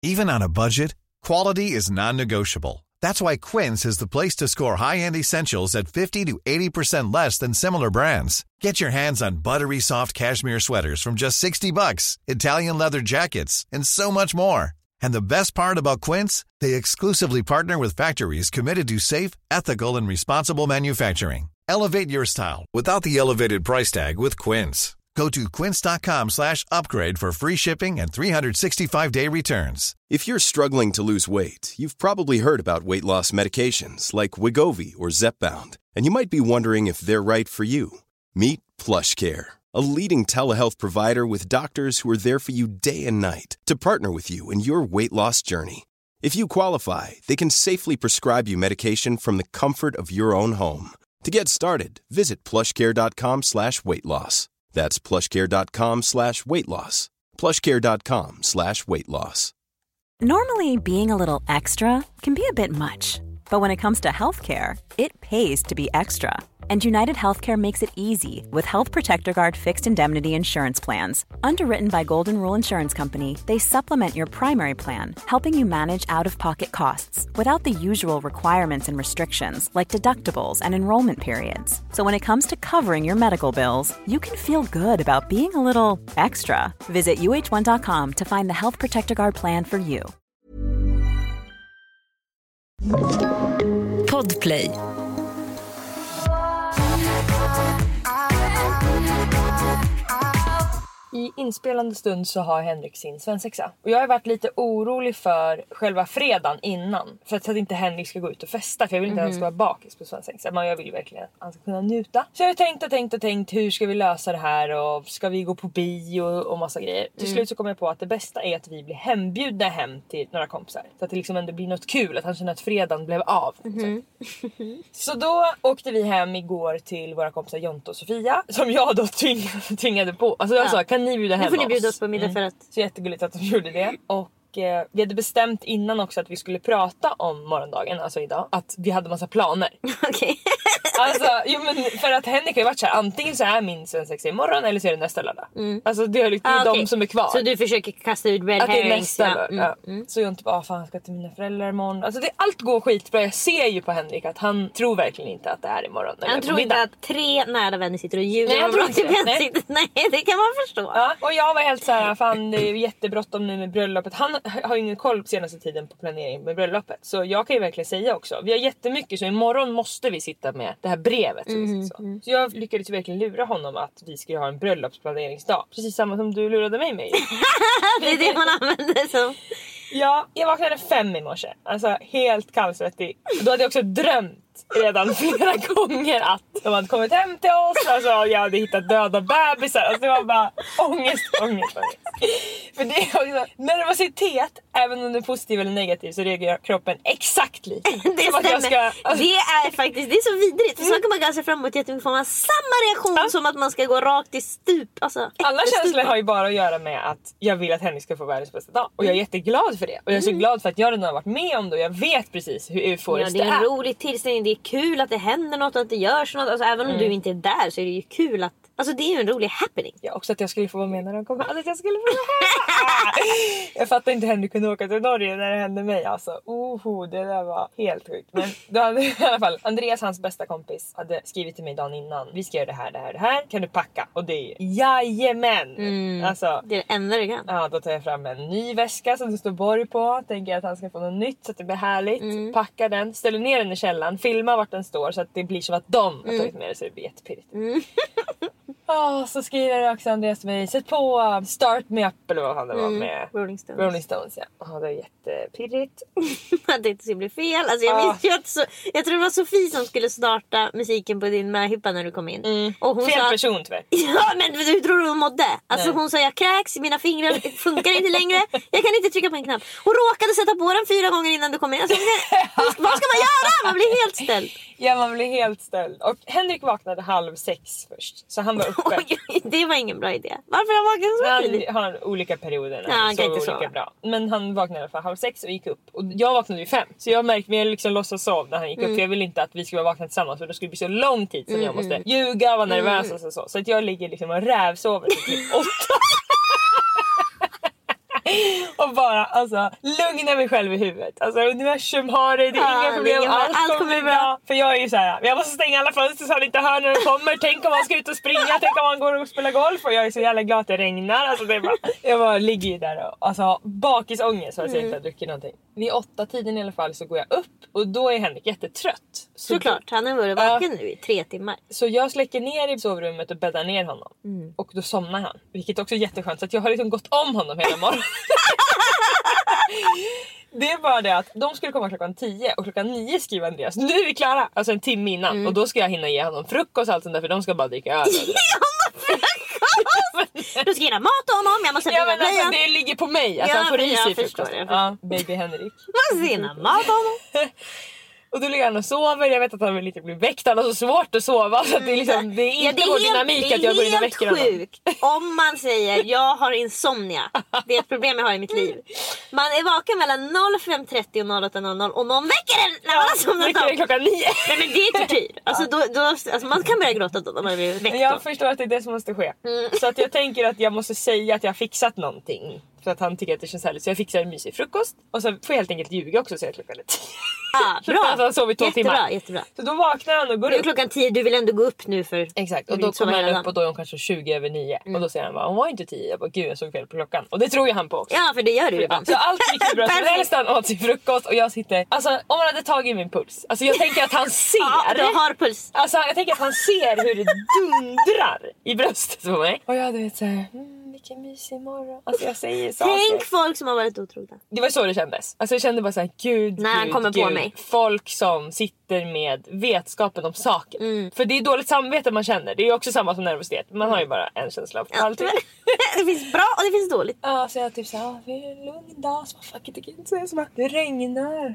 Even on a budget, quality is non-negotiable. That's why Quince is the place to score high-end essentials at 50 to 80% less than similar brands. Get your hands on buttery soft cashmere sweaters from just $60, Italian leather jackets, and so much more. And the best part about Quince, they exclusively partner with factories committed to safe, ethical, and responsible manufacturing. Elevate your style without the elevated price tag with Quince. Go to quince.com/upgrade for free shipping and 365-day returns. If you're struggling to lose weight, you've probably heard about weight loss medications like Wegovy or Zepbound, and you might be wondering if they're right for you. Meet PlushCare, a leading telehealth provider with doctors who are there for you day and night to partner with you in your weight loss journey. If you qualify, they can safely prescribe you medication from the comfort of your own home. To get started, visit plushcare.com/weightloss. That's plushcare.com/weightloss. plushcare.com/weightloss. Normally, being a little extra can be a bit much, but when it comes to healthcare, it pays to be extra. And United Healthcare makes it easy with Health Protector Guard fixed indemnity insurance plans. Underwritten by Golden Rule Insurance Company, they supplement your primary plan, helping you manage out-of-pocket costs without the usual requirements and restrictions like deductibles and enrollment periods. So when it comes to covering your medical bills, you can feel good about being a little extra. Visit uh1.com to find the Health Protector Guard plan for you. Podplay. I inspelande stund så har Henrik sin svensexa. Och jag har varit lite orolig för själva fredagen innan. För att inte Henrik ska gå ut och festa. För jag vill inte att han ska vara bakis på svensexa. Men jag vill verkligen att han ska kunna njuta. Så jag har tänkt hur ska vi lösa det här? Och ska vi gå på bio och massa grejer. Till slut så kom jag på att det bästa är att vi blir hembjudna hem till några kompisar. Så att det liksom ändå blir något kul. Att han känner att fredagen blev av. Så då åkte vi hem igår till våra kompisar Jonte och Sofia. Som jag då tvingade på. Alltså jag sa, kan ni bjuda hem oss? Nu får ni bjuda oss på middag för att... Så jättegulligt att de gjorde det. Och vi hade bestämt innan också att vi skulle prata om morgondagen, alltså idag. Att vi hade massa planer. Okej. Alltså, jo men för att Henrik har ju varit så här, antingen så är min svensexa imorgon eller så är det nästa lördag. Alltså det är liksom de som är kvar. Så du försöker kasta ut red herrings. Att det är nästa lördag. Så jag inte bara, fan ska till mina föräldrar imorgon. Alltså allt går skitbra. Jag ser ju på Henrik att han tror verkligen inte att det är imorgon. Han tror inte att 3 nära vänner sitter och ljuger. Nej, jag tror inte det. Nej, det kan man förstå. Ja, och jag var helt så här, fan det är jättebråttom nu med bröllopet. Han har ju ingen koll på senaste tiden på planering med bröllopet. Så jag kan ju verkligen säga också. Vi har jättemycket, så imorgon måste vi sitta med det här brevet. Så jag lyckades verkligen lura honom att vi skulle ha en bröllopsplaneringsdag. Precis samma som du lurade mig med. Det är det man använder som. Ja, jag vaknade 5 i morse. Alltså helt kallsvettig. Då hade jag också drömt redan flera gånger att de hade kommit hem till oss. Alltså jag hade hittat döda bebisar. Alltså det var bara ångest. För det är också nervositet, även om det är positiv eller negativ, så reagerar kroppen exakt lika. Det stämmer. Det är faktiskt, det är så vidrigt. För så kan man ganska fram emot att man får samma reaktion som att man ska gå rakt i stup. Alltså, alla känslor har ju bara att göra med att jag vill att Henrik ska få världens bästa dag. Och jag är jätteglad för det. Och jag är så glad för att jag redan har varit med om det. Och jag vet precis hur euforiskt det är. Det är en rolig tillställning. Det är kul att det händer något, att det görs något. Alltså, även om du inte är där så är det ju kul att... Alltså det är ju en rolig happening. Ja, också att jag skulle få vara med när de kommer. Att jag skulle få vara med. Jag fattar inte hur Henrik kunde åka till Norge när det hände mig. Alltså, det där var helt sjukt. Men då hade i alla fall Andreas, hans bästa kompis, hade skrivit till mig dagen innan. Vi ska göra det här. Kan du packa? Och det är jajamän. Alltså, det är det enda du kan. Ja, då tar jag fram en ny väska som det står Borg på. Tänker att han ska få något nytt så att det blir härligt. Packar den, ställer ner den i källaren. Filmar vart den står så att det blir som att de har tagit med det, så det blir jättepirrigt. Så skriver jag också Andreas till mig. Sätt på Start Me Up eller vad fan det var med Rolling Stones, ja. Det är jättepirrigt. Att det inte skulle bli fel. Alltså jag tror det var Sofie som skulle starta musiken på din möhippa när du kom in. Och hon fel sa, person tyvärr. Ja, men hur tror du hon mådde? Alltså hon sa, jag kräks, mina fingrar funkar inte längre. Jag kan inte trycka på en knapp. Hon råkade sätta på den 4 gånger innan du kom in. Alltså, vad ska man göra? Man blir helt ställd. Ja, man blir helt ställd. Och Henrik vaknade 5:30 först. Så han var uppe. Det var ingen bra idé. Varför han vaknade så tidigt? Han har olika perioder. Ja, så olika sova. bra. Men han vaknade i alla fall 5:30 och gick upp. Och jag vaknade ju 5. Så jag märkte mig liksom låtsas sov när han gick upp. För jag ville inte att vi skulle vara vakna tillsammans. För då skulle det bli så lång tid som jag måste ljuga och vara nervös och så. Så att jag ligger liksom och rävsover till 8. Och bara alltså lugna mig själv i huvudet. Alltså universum har det är inga problem. Allt kommer bli bra. För jag är ju så här, jag måste stänga alla fönster så han inte hör när de kommer. Tänk om han ska ut och springa, tänk om han går och spelar golf. Och jag är så jävla glad att det regnar. Alltså det är bara, jag bara ligger ju där och alltså bakisångest för att jag inte har druckit någonting. Vid 8-tiden i alla fall så går jag upp och då är Henrik jättetrött. Såklart, han har varit vaken nu i 3 timmar. Så jag släcker ner i sovrummet och bäddar ner honom. Och då somnar han. Vilket också är jätteskönt. Så att jag har liksom gått om honom hela morgonen. Det är bara det att de skulle komma klockan 10 och klockan 9 skriver Andreas. Nu är vi klara! Alltså en timme innan. Och då ska jag hinna ge honom frukost och allt sånt där. För de ska bara dricka öl. Du ska ge mat till honom. Jag måste alltså, det ligger på mig att han får i sig frukost. Ja, baby Henrik. Man ska ge mat till honom. Och då ligger han och sover. Jag vet att han vill inte bli väckt. Han har så svårt att sova. Så att det, är liksom, det är inte vår dynamik att jag går in och väcker honom. Det är helt sjukt om man säger jag har insomnia. Det är ett problem jag har i mitt liv. Man är vaken mellan 05.30 och 08.00 och någon väcker en när man har somnat. Väcker den klockan 9. Nej men det är tortyr. Alltså man kan börja gråta då när man blir väckt. Jag förstår att det är det som måste ske. Så att jag tänker att jag måste säga att jag har fixat någonting. För att han tycker att det känns härligt. Så jag fixar en mysig frukost. Och så får jag helt enkelt ljuga också så jag klockan är 10. Bra. Alltså han sov i 2 timmar. Jättebra. Så då vaknar han och går nu är upp. klockan 10, du vill ändå gå upp nu för... Exakt, och då kommer han upp och då är hon kanske 20:09. Och då säger han bara, hon var inte 10. Jag bara, gud jag såg fel på klockan. Och det tror jag han på också. Ja, för det gör du ibland. Så allt gick ju bra. Så helst han åt sin frukost och jag sitter... Alltså om han hade tagit min puls. Alltså jag tänker att han ser. Ja, du har puls. Alltså jag tänker att han ser hur det dundrar i bröstet på mig. Och jag vet såhär... vilken mysig morgon. Alltså jag säger saker. Tänk folk som har varit otrogna. Det var så det kändes. Alltså jag kände bara såhär, gud, när han kommer på mig. Folk som sitter med vetskapen om saken. För det är dåligt samvete man känner. Det är också samma som nervositet. Man har ju bara en känsla för allting. Det finns bra och det finns dåligt. Ja, så jag typ såhär, vi är en lugn dag. Så fuck it, det så jag bara, det regnar.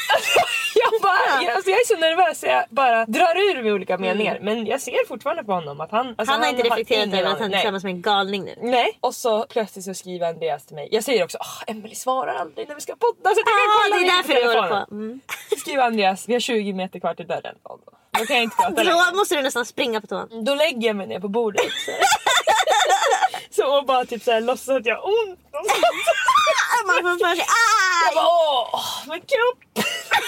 Jag är så nervös så jag bara drar ur med olika meningar. Men jag ser fortfarande på honom att han har inte reflekterat över att han är tillsammans med en galning nu. Nej, och så plötsligt så skriver Andreas till mig. Jag säger också, Emily svarar aldrig när vi ska podda. Så det är därför du håller på. Så skriver Andreas, vi har 20 meter kvar till dörren. Då kan jag inte prata längre. Då måste du nästan springa på tån. Då lägger jag mig ner på bordet. Så och bara typ såhär låtsas att jag har ont. Man får för sig, jag bara, min kropp.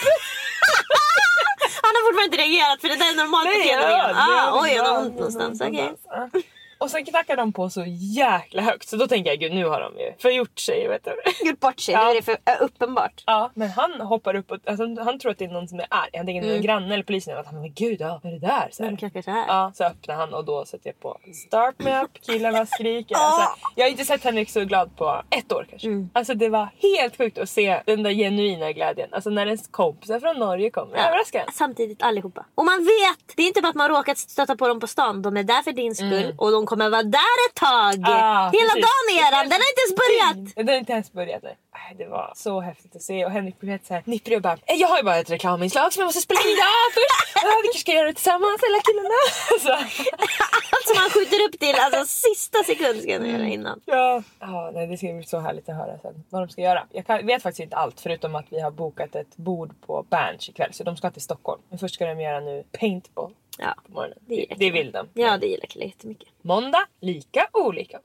Han har fortfarande inte reagerat för det där är normalt beteende. Oj, han har ont någonstans. Okay. Och sen knackar de på så jäkla högt. Så då tänker jag, gud nu har de ju förgjort sig, vet du. Gjort bort sig, nu är det för uppenbart. Ja, men han hoppar upp och alltså, han tror att det är någon som är arg. Han tänker någon granne eller polisen. Att han, men gud, vad är det där? Så knackar så här. Ja, så öppnar han och då sätter jag på Start Me Up, killarna skriker. Alltså, jag har inte sett Henrik så glad på 1 år kanske. Alltså det var helt sjukt att se den där genuina glädjen. Alltså när ens kompisar från Norge kommer. Överraskad. Samtidigt allihopa. Och man vet, det är inte bara att man råkat stöta på dem på stan. De är där för din skull och de kommer vara där ett tag. Hela dagen är den har inte ens börjat. Den har inte ens börjat, nej. Det var så häftigt att se. Och Henrik blev så här nipprig och bara, jag har ju bara ett reklaminslag som jag måste spela in först. Vi kanske ska göra det tillsammans, alla killarna. Allt som man skjuter upp till sista sekund ska jag göra innan. Ja, nej, det ska bli så härligt att höra sen vad de ska göra. Jag vet faktiskt inte allt förutom att vi har bokat ett bord på Berns ikväll. Så de ska till Stockholm. Men först ska de göra nu paintball. Ja, på morgonen. Det vill de. Ja, det gillar killar jättemycket. Måndag, lika olika.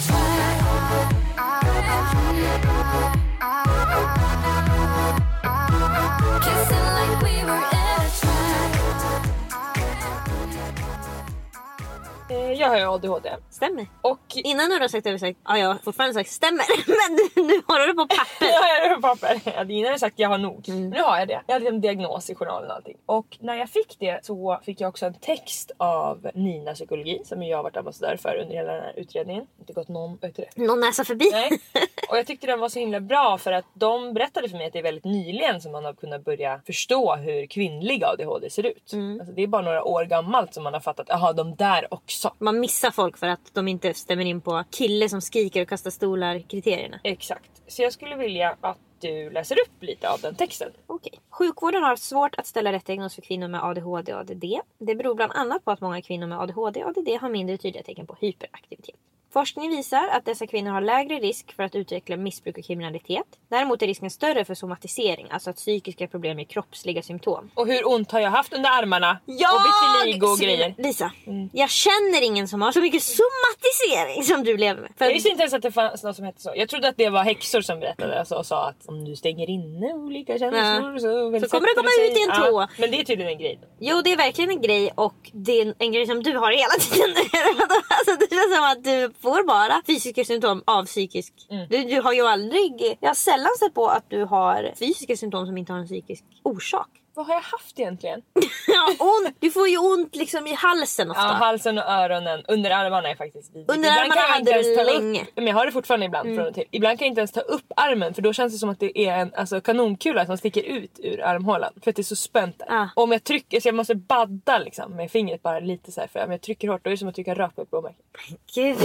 Jag har ju ADHD. Stämmer. Och innan du har sagt det har du sagt, jag har fortfarande sagt stämmer. Men nu har du det på papper. Ja, jag har det på papper. Jag hade innan sagt jag har nog. Nu har jag det. Jag hade en diagnos i journalen och allting. Och när jag fick det så fick jag också en text av Nina Psykologi. Som jag har varit ambassadör för under hela den här utredningen. Inte gått någon näsa förbi. Nej. Och jag tyckte den var så himla bra för att de berättade för mig att det är väldigt nyligen som man har kunnat börja förstå hur kvinnlig ADHD ser ut. Alltså det är bara några år gammalt som man har fattat, jaha, de där också. Man missar folk för att de inte stämmer in på kille som skriker och kastar stolar kriterierna. Exakt. Så jag skulle vilja att du läser upp lite av den texten. Okej. Sjukvården har svårt att ställa rätt diagnos för kvinnor med ADHD och ADD. Det beror bland annat på att många kvinnor med ADHD och ADD har mindre tydliga tecken på hyperaktivitet. Forskning visar att dessa kvinnor har lägre risk för att utveckla missbruk och kriminalitet. Däremot är risken större för somatisering, alltså att psykiska problem är kroppsliga symptom. Och hur ont har jag haft under armarna? Och vitiligo och grejer. Lisa, jag känner ingen som har så mycket somatisering som du lever med. Jag visste inte ens att det fanns något som hette så. Jag trodde att det var häxor som berättade och sa att om du stänger inne olika känslor så kommer det komma ut i en tå. Ja, men det är tydligen en grej. Jo, det är verkligen en grej, och det är en grej som du har hela tiden. Alltså, det känns som att du får bara fysiska symptom av psykisk. Du har ju aldrig... Jag har sällan sett på att du har fysiska symptom som inte har en psykisk orsak. Vad har jag haft egentligen? Ja, ont. Du får ju ont liksom i halsen ofta. Ja, halsen och öronen. Under armarna är faktiskt vidrigt. Under armarna hade du länge. Men jag har det fortfarande ibland från och till. Ibland kan jag inte ens ta upp armen, för då känns det som att det är en kanonkula som sticker ut ur armhålan. För att det är så spänt där. Och om jag trycker, så jag måste badda liksom med fingret bara lite så här. För om jag trycker hårt, då är det som att trycka rakt på ett blåmärke. Gud.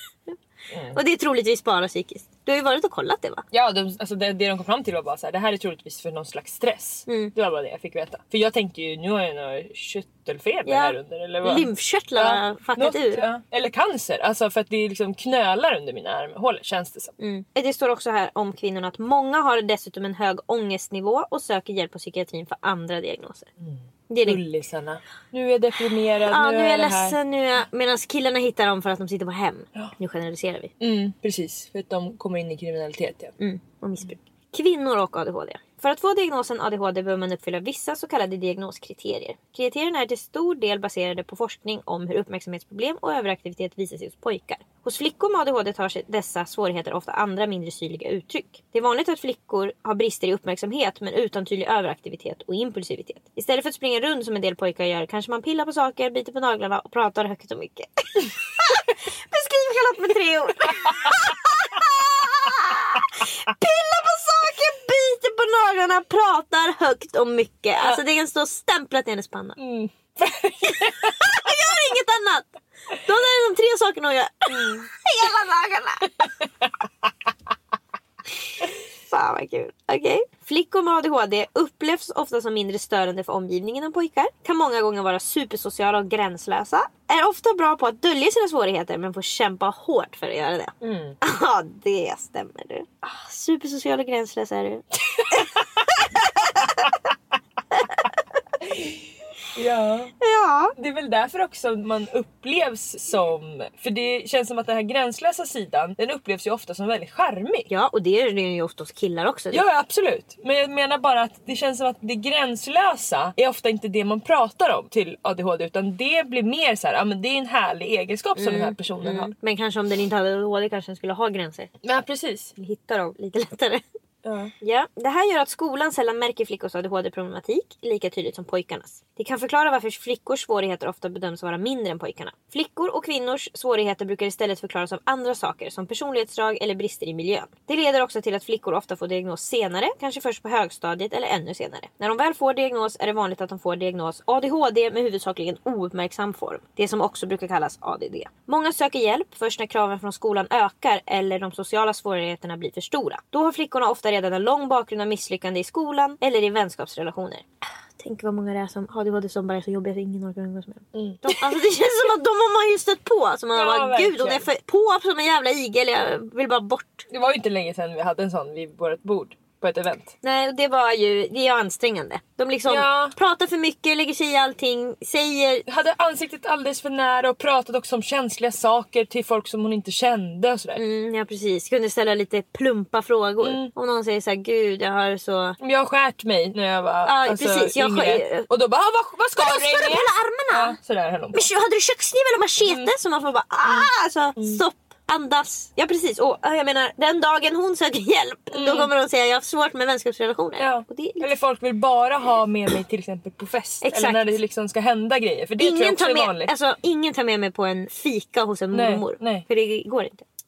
Och det är troligtvis bara psykiskt. Du har ju varit och kollat det, va? Ja, det de kom fram till var bara så här: det här är troligtvis för någon slags stress. Det var bara det jag fick veta. För jag tänkte ju, nu har jag någon köttelfeber här under. Eller vad? Lymfkörtlarna fuckat ur. Ja. Eller cancer, alltså för att det liksom knölar under mina armhålor, känns det som. Det står också här om kvinnorna att många har dessutom en hög ångestnivå och söker hjälp på psykiatrin för andra diagnoser. Det är det. Gullisarna. Nu är jag deprimerad. Ja, nu är jag ledsen. Medan killarna hittar dem för att de sitter på hem. Ja. Nu generaliserar vi. Precis, för att de kommer in i kriminalitet. Ja. Och missbruk. Kvinnor och ADHD. För att få diagnosen ADHD behöver man uppfylla vissa så kallade diagnoskriterier. Kriterierna är till stor del baserade på forskning om hur uppmärksamhetsproblem och överaktivitet visar sig hos pojkar. Hos flickor med ADHD tar sig dessa svårigheter ofta andra mindre synliga uttryck. Det är vanligt att flickor har brister i uppmärksamhet men utan tydlig överaktivitet och impulsivitet. Istället för att springa runt som en del pojkar gör kanske man pillar på saker, biter på naglarna och pratar högt och mycket. Beskriv Charlotte med 3 ord. Pilla på saker, biter på naglarna, pratar högt och mycket. Alltså det kan stå stämplat i hennes panna. Jag gör inget annat. Då är det de 3 sakerna hon gör. Hela dagarna. Fan vad kul. Okej. Flickor med ADHD upplevs ofta som mindre störande för omgivningen än pojkar. Kan många gånger vara supersociala och gränslösa. Är ofta bra på att dölja sina svårigheter men får kämpa hårt för att göra det. Ja, det stämmer du. Supersocial och gränslös är du. Ja, det är väl därför också man upplevs som... För det känns som att den här gränslösa sidan, den upplevs ju ofta som väldigt charmig. Ja, och det är det ju ofta hos killar också. Ja, absolut. Men jag menar bara att det känns som att det gränslösa är ofta inte det man pratar om till ADHD. Utan det blir mer så här, ja men det är en härlig egenskap som den här personen har. Men kanske om den inte hade ADHD kanske den skulle ha gränser. Ja, precis. Vi hittar dem lite lättare. Ja, det här gör att skolan sällan märker flickors ADHD-problematik lika tydligt som pojkarnas. Det kan förklara varför flickors svårigheter ofta bedöms vara mindre än pojkarna. Flickor och kvinnors svårigheter brukar istället förklaras av andra saker som personlighetsdrag eller brister i miljön. Det leder också till att flickor ofta får diagnos senare, kanske först på högstadiet eller ännu senare. När de väl får diagnos är det vanligt att de får diagnos ADHD med huvudsakligen ouppmärksam form. Det som också brukar kallas ADD. Många söker hjälp först när kraven från skolan ökar eller de sociala svårigheterna blir för stora. Då har flickorna ofta redan en lång bakgrund av misslyckande i skolan eller i vänskapsrelationer. Tänk vad många det är som har ADHD som bara är så jobbiga att ingen orkar umgås med dem. Alltså det känns som att de har man ju stött på. Alltså man bara, gud, hon är för på som en jävla igel. Jag vill bara bort. Det var ju inte länge sedan vi hade en sån vid vårt bord på ett event. Nej, det är ansträngande. De liksom pratar för mycket, lägger sig i allting, säger... Hade ansiktet alldeles för nära och pratade också om känsliga saker till folk som hon inte kände och sådär. Ja, precis. Kunde ställa lite plumpa frågor. Om någon säger så här, gud, jag har så... Jag har skärt mig när jag var precis. yngre. Och då bara, vad ska du med? Hela armarna. Ja, sådär höll hon på. Men hade du kökskniv eller machete? Så man får bara, stopp. Andas. Ja, precis. Och jag menar, den dagen hon söker hjälp, då kommer hon säga jag har svårt med vänskapsrelationer. Ja. Och det är liksom... Eller folk vill bara ha med mig till exempel på fest. Exakt. Eller när det liksom ska hända grejer. För det tror jag också är vanligt. Ingen tar med mig på en fika hos en mormor. Nej. För det går inte.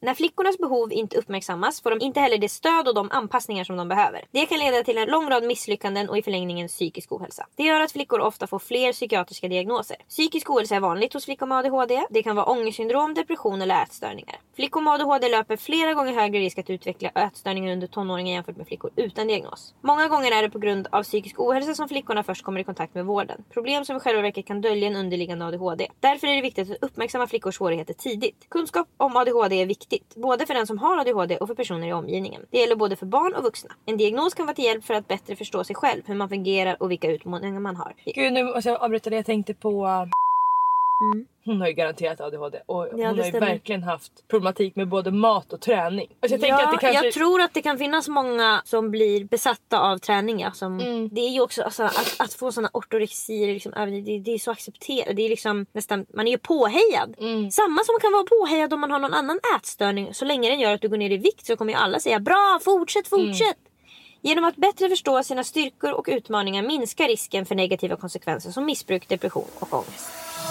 När flickornas behov inte uppmärksammas får de inte heller det stöd och de anpassningar som de behöver. Det kan leda till en lång rad misslyckanden och i förlängningen psykisk ohälsa. Det gör att flickor ofta får fler psykiatriska diagnoser. Psykisk ohälsa är vanligt hos flickor med ADHD. Det kan vara ångestsyndrom, depression eller ätstörningar. Flickor med ADHD löper flera gånger högre risk att utveckla ätstörningar under tonåringen jämfört med flickor utan diagnos. Många gånger är det på grund av psykisk ohälsa som flickorna först kommer i kontakt med vården. Problem som i själva verket kan dölja en underliggande ADHD. Därför är det viktigt att uppmärksamma flickors svårigheter tidigt. Kunskap om ADHD är viktigt, både för den som har ADHD och för personer i omgivningen. Det gäller både för barn och vuxna. En diagnos kan vara till hjälp för att bättre förstå sig själv, hur man fungerar och vilka utmaningar man har. Gud, nu måste jag avbryta det. Jag tänkte på... Hon har ju garanterat ADHD och hon har ju verkligen haft problematik med både mat och träning. Alltså jag tänker att det kanske... jag tror att det kan finnas många som blir besatta av träning. Ja, som... Det är ju också alltså, att få såna ortorexier liksom, det är så accepterat. Det är liksom nästan, man är ju påhejad. Samma som kan vara påhejad om man har någon annan ätstörning. Så länge den gör att du går ner i vikt så kommer ju alla säga bra, fortsätt. Genom att bättre förstå sina styrkor och utmaningar minskar risken för negativa konsekvenser som missbruk, depression och ångest.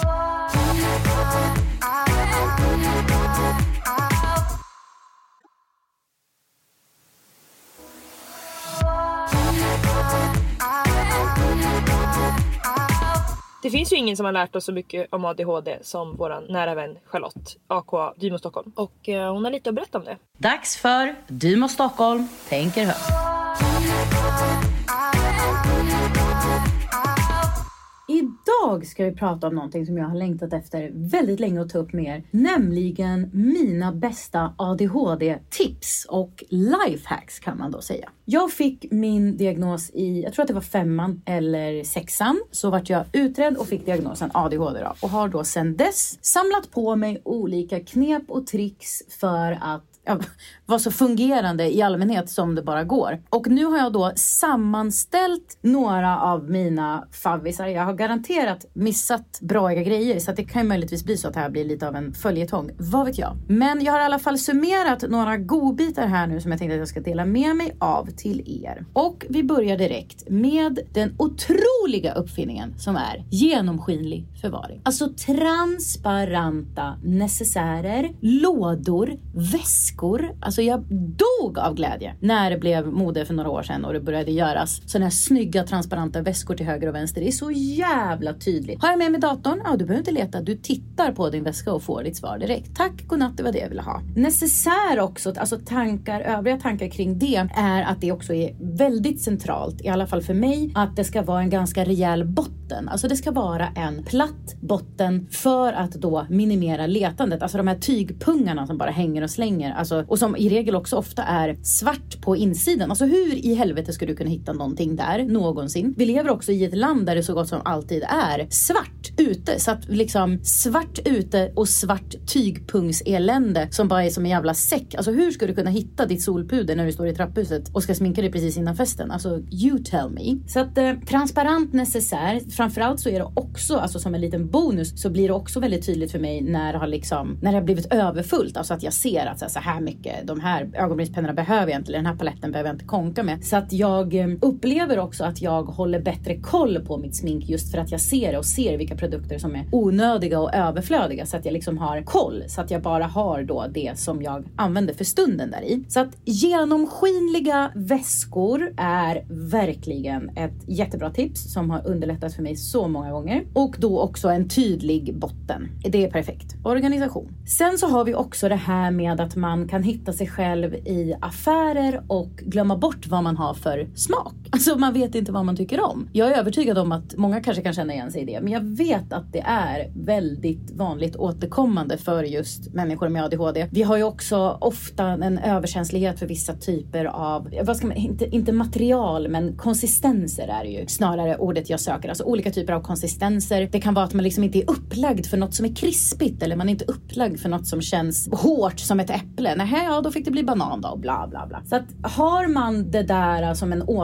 Det finns ju ingen som har lärt oss så mycket om ADHD som våran nära vän Charlotte, AKA Dymo Stockholm. Och hon har lite att berätta om det. Dags för Dymo Stockholm tänker högt. Idag ska vi prata om någonting som jag har längtat efter väldigt länge att ta upp med er. Nämligen mina bästa ADHD-tips och lifehacks kan man då säga. Jag fick min diagnos i, jag tror att det var 5:an eller 6:an. Så vart jag utredd och fick diagnosen ADHD då. Och har då sedan dess samlat på mig olika knep och tricks för att var så fungerande i allmänhet som det bara går. Och nu har jag då sammanställt några av mina favvisar. Jag har garanterat missat bra grejer, så att det kan ju möjligtvis bli så att det här blir lite av en följetong. Vad vet jag? Men jag har i alla fall summerat några godbitar här nu som jag tänkte att jag ska dela med mig av till er. Och vi börjar direkt med den otroliga uppfinningen som är genomskinlig förvaring. Alltså transparenta necessärer, lådor, väskor. Alltså jag dog av glädje när det blev mode för några år sedan och det började göras sådana här snygga transparenta väskor till höger och vänster. Det är så jävla tydligt. Har jag med mig datorn? Ja, du behöver inte leta. Du tittar på din väska och får ditt svar direkt. Tack, godnatt, det var det jag ville ha. Necessär också, alltså övriga tankar kring det är att det också är väldigt centralt, i alla fall för mig, att det ska vara en ganska rejäl botten. Alltså det ska vara en platt botten för att då minimera letandet. Alltså de här tygpungarna som bara hänger och slänger. Alltså, och som i regel också ofta är svart på insidan. Alltså hur i helvete ska du kunna hitta någonting där någonsin? Vi lever också i ett land där det så gott som alltid är svart ute. Så att liksom svart ute och svart tygpungselände som bara är som en jävla säck. Alltså hur ska du kunna hitta ditt solpuder när du står i trapphuset och ska sminka dig precis innan festen? Alltså you tell me. Så att transparent necessär. Framförallt så är det också, alltså som en liten bonus, så blir det också väldigt tydligt för mig när det har blivit överfullt. Alltså att jag ser att så här mycket, de här ögonbrynspennorna behöver jag inte, eller den här paletten behöver jag inte konka med. Så att jag upplever också att jag håller bättre koll på mitt smink just för att jag ser det och ser vilka produkter som är onödiga och överflödiga, så att jag liksom har koll, så att jag bara har då det som jag använder för stunden där i. Så att genomskinliga väskor är verkligen ett jättebra tips som har underlättat för mig så många gånger. Och då också en tydlig botten. Det är perfekt. Organisation. Sen så har vi också det här med att man kan hitta sig själv i affärer och glömma bort vad man har för smak. Alltså man vet inte vad man tycker om. Jag är övertygad om att många kanske kan känna igen sig i det. Men jag vet att det är väldigt vanligt återkommande för just människor med ADHD. Vi har ju också ofta en överkänslighet för vissa typer av, inte material, men konsistenser är det ju snarare ordet jag söker. Alltså olika typer av konsistenser. Det kan vara att man liksom inte är upplagd för något som är krispigt, eller man är inte upplagd för något som känns hårt som ett äpple. Nej, ja, då fick det bli banan då och bla bla bla. Så att har man det där som en återkommande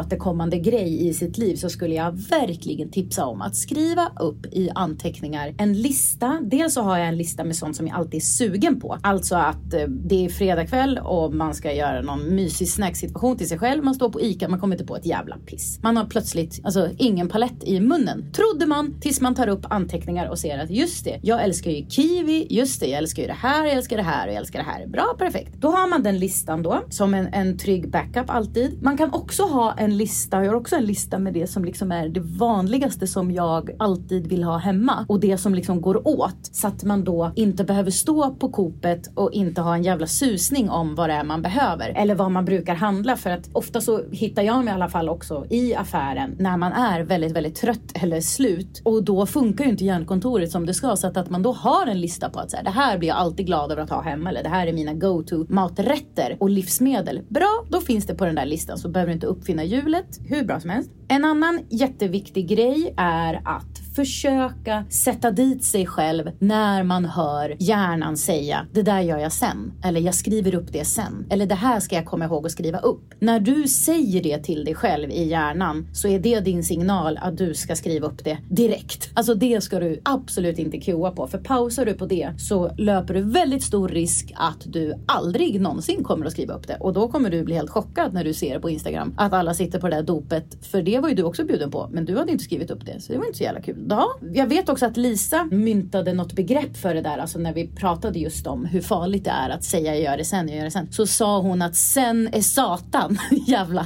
kommande grej i sitt liv så skulle jag verkligen tipsa om att skriva upp i anteckningar en lista. Dels så har jag en lista med sånt som jag alltid är sugen på. Alltså att det är fredagkväll och man ska göra någon mysig snacksituation till sig själv. Man står på ICA, man kommer inte på ett jävla piss. Man har plötsligt ingen palett i munnen. Trodde man tills man tar upp anteckningar och ser att just det, jag älskar ju kiwi, just det, jag älskar ju det här, jag älskar det här och jag älskar det här. Bra, perfekt. Då har man den listan då som en trygg backup alltid. Man kan också ha en lista, jag har också en lista med det som liksom är det vanligaste som jag alltid vill ha hemma och det som liksom går åt så att man då inte behöver stå på Coopet och inte ha en jävla susning om vad det är man behöver eller vad man brukar handla, för att ofta så hittar jag mig i alla fall också i affären när man är väldigt, väldigt trött eller slut och då funkar ju inte hjärnkontoret som det ska, så att man då har en lista på att så här, det här blir jag alltid glad över att ha hemma eller det här är mina go-to maträtter och livsmedel. Bra, då finns det på den där listan så behöver du inte uppfinna hjulet hur bra som helst. En annan jätteviktig grej är att försöka sätta dit sig själv när man hör hjärnan säga det där gör jag sen, eller jag skriver upp det sen, eller det här ska jag komma ihåg att skriva upp. När du säger det till dig själv i hjärnan så är det din signal att du ska skriva upp det direkt. Alltså det ska du absolut inte QA på, för pausar du på det så löper du väldigt stor risk att du aldrig någonsin kommer att skriva upp det, och då kommer du bli helt chockad när du ser på Instagram att alla sitter på det där dopet, för det var ju du också bjuden på, men du hade inte skrivit upp det, så det var inte så jävla kul. Ja, jag vet också att Lisa myntade något begrepp för det där, alltså när vi pratade just om hur farligt det är att säga jag gör det sen, så sa hon att sen är satan. Jävla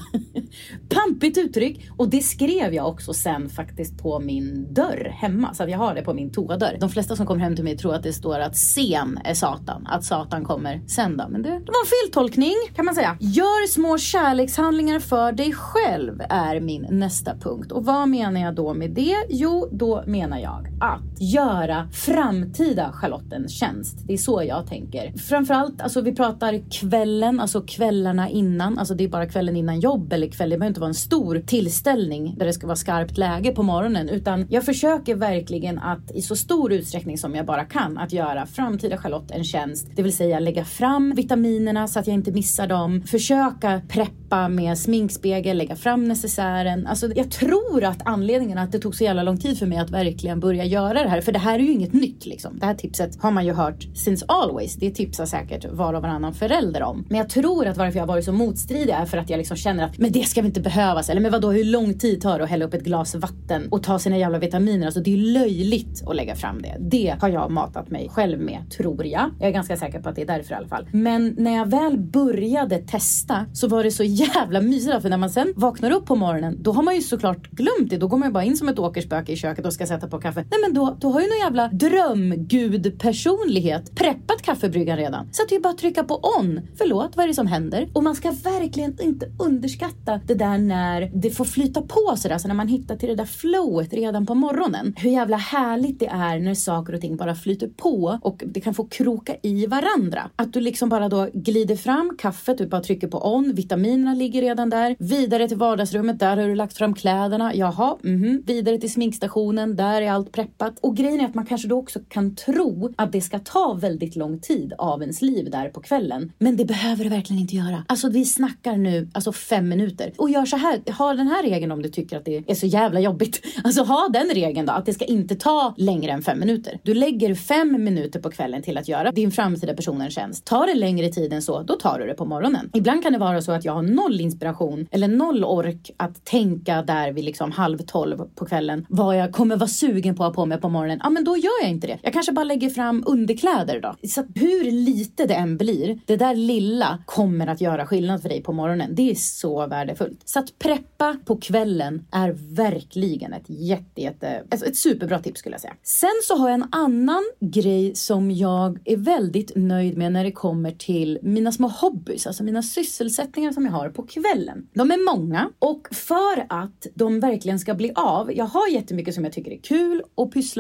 pampigt uttryck, och det skrev jag också sen faktiskt på min dörr hemma, så att jag har det på min toadörr. De flesta som kommer hem till mig tror att det står att sen är satan, att satan kommer sen då, men det var en feltolkning kan man säga. Gör små kärlekshandlingar för dig själv är min nästa punkt, och vad menar jag då med det? Jo, då menar jag att göra framtida Charlotten tjänst. Det är så jag tänker. Framförallt, alltså vi pratar kvällen, alltså kvällarna innan, alltså det är bara kvällen innan jobb eller kvällen, det behöver inte vara en stor tillställning där det ska vara skarpt läge på morgonen, utan jag försöker verkligen att i så stor utsträckning som jag bara kan att göra framtida Charlotte en tjänst, det vill säga lägga fram vitaminerna så att jag inte missar dem, försöka preppa med sminkspegel, lägga fram necessären. Alltså jag tror att anledningen att det tog så jävla lång tid för mig att verkligen börja göra det här, för det här är ju inget nytt liksom. Det här tipset har man ju hört since always. Det tipsar säkert var och varannan förälder om. Men jag tror att varför jag varit så motstridig är för att jag liksom känner att men det ska vi inte behövas, eller men vadå, hur lång tid tar det att hälla upp ett glas vatten och ta sina jävla vitaminer? Alltså det är löjligt att lägga fram det. Det har jag matat mig själv med, tror jag. Jag är ganska säker på att det är därför i alla fall. Men när jag väl började testa så var det så jävla mysigt, för när man sen vaknar upp på morgonen, då har man ju såklart glömt det. Då går man ju bara in som ett åkerspöke i köket och ska sätta på kaffe. Nej, men då har ju någon jävla drömgud-personlighet preppat kaffebryggan redan. Så att det är bara att trycka på on. Förlåt, vad är det som händer? Och man ska verkligen inte underskatta det där när det får flyta på sig. Alltså när man hittar till det där flowet redan på morgonen. Hur jävla härligt det är när saker och ting bara flyter på och det kan få kroka i varandra. Att du liksom bara då glider fram kaffet, du bara trycker på on, vitaminerna ligger redan där. Vidare till vardagsrummet, där har du lagt fram kläderna. Jaha, vidare till sminkstationen, där är allt preppat. Och grejen är att man kanske då också kan tro att det ska ta väldigt lång tid av ens liv där på kvällen. Men det behöver det verkligen inte göra. Alltså vi snackar nu 5 minuter. Och gör så här, ha den här regeln om du tycker att det är så jävla jobbigt. Alltså ha den regeln då, att det ska inte ta längre än 5 minuter. Du lägger 5 minuter på kvällen till att göra din framtida personen tjänst. Tar det längre tid än så, då tar du det på morgonen. Ibland kan det vara så att jag har 0 inspiration eller 0 ork att tänka där vid 11:30 på kvällen vad jag kommer vara sugen på att ha på mig på morgonen. Ja, men då gör jag inte det. Jag kanske bara lägger fram underkläder då. Så att hur lite det än blir, det där lilla kommer att göra skillnad för dig på morgonen. Det är så värdefullt. Så att preppa på kvällen är verkligen ett ett superbra tips skulle jag säga. Sen så har jag en annan grej som jag är väldigt nöjd med när det kommer till mina små hobbys, alltså mina sysselsättningar som jag har på kvällen. De är många, och för att de verkligen ska bli av, jag har jättemycket som jag tycker är kul att pyssla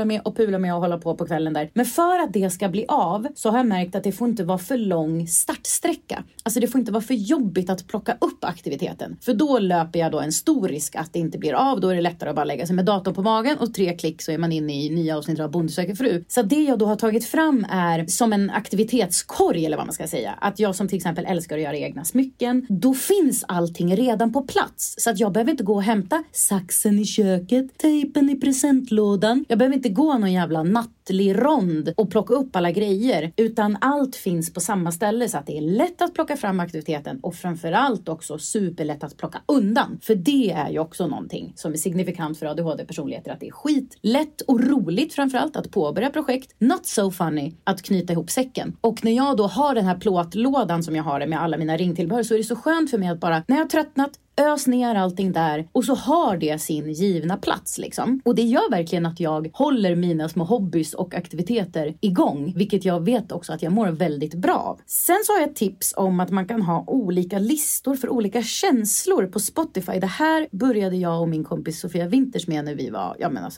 pyssla med och pula med och hålla på kvällen där. Men för att det ska bli av så har jag märkt att det får inte vara för lång startsträcka. Alltså det får inte vara för jobbigt att plocka upp aktiviteten. För då löper jag då en stor risk att det inte blir av. Då är det lättare att bara lägga sig med datorn på magen och 3 klick så är man inne i nya avsnitt av Bonde söker fru. Så det jag då har tagit fram är som en aktivitetskorg eller vad man ska säga. Att jag som till exempel älskar att göra egna smycken. Då finns allting redan på plats. Så att jag behöver inte gå och hämta saxen i köket, tejpen i presentlådan. Jag behöver inte gå någon jävla nattlig rond och plocka upp alla grejer. Utan allt finns på samma ställe så att det är lätt att plocka fram aktiviteten. Och framförallt också superlätt att plocka undan. För det är ju också någonting som är signifikant för ADHD-personligheter. Att det är skitlätt och roligt framförallt att påbörja projekt. Not so funny att knyta ihop säcken. Och när jag då har den här plåtlådan som jag har med alla mina ringtillbehör så är det så skönt för mig att bara, när jag har tröttnat, ös ner allting där och så har det sin givna plats liksom. Och det gör verkligen att jag håller mina små hobbys och aktiviteter igång, vilket jag vet också att jag mår väldigt bra av. Sen så har jag ett tips om att man kan ha olika listor för olika känslor på Spotify. Det här började jag och min kompis Sofia Winters med när vi var,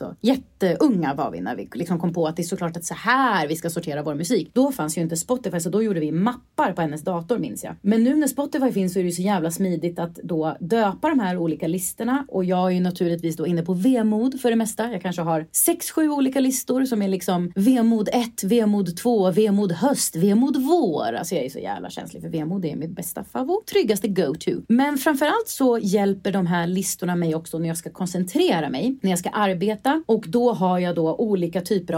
jätteunga var vi, när vi liksom kom på att det är såklart att så här vi ska sortera vår musik. Då fanns ju inte Spotify så då gjorde vi mappar på hennes dator minns jag. Men nu när Spotify finns så är det ju så jävla smidigt att då döpa de här olika listorna och jag är ju naturligtvis då inne på vemod för det mesta. Jag kanske har 6-7 olika listor som är liksom vemod 1, vemod 2, vemod höst, vemod vår. Alltså jag är så jävla känslig för vemod, det är mitt bästa favorit, tryggaste go-to. Men framförallt så hjälper de här listorna mig också när jag ska koncentrera mig, när jag ska arbeta och då har jag då olika typer av